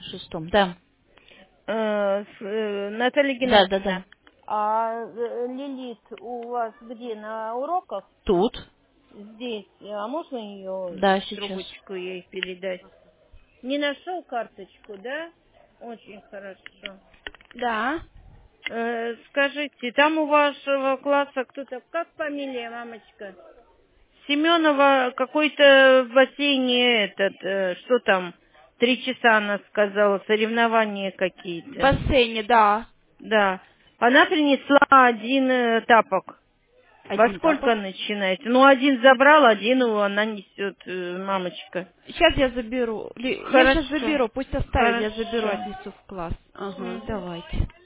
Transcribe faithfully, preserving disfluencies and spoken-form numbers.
шестом, да. Э, с- э, Наталья Да, да, Геннадьевна, да. а э, Лилит у вас где, на уроках? Тут. Здесь. А можно ее Да, сейчас. трубочку ей передать? Не нашел карточку, да? Очень хорошо. Да. Э, скажите, там у вашего класса кто-то... Как фамилия, мамочка? Семенова какой-то в бассейне этот... э, что там? Три часа она сказала, соревнования В какие-то. бассейне, да. Да. Она принесла один э, тапок. Во Один сколько тапок. начинается? Ну, один забрал, один его она несет, э, мамочка. Сейчас я заберу. Ли- Я сейчас Хорошо. заберу. Пусть оставит, я заберу, Хорошо. отнесу в класс. Ага, Мгм. давайте.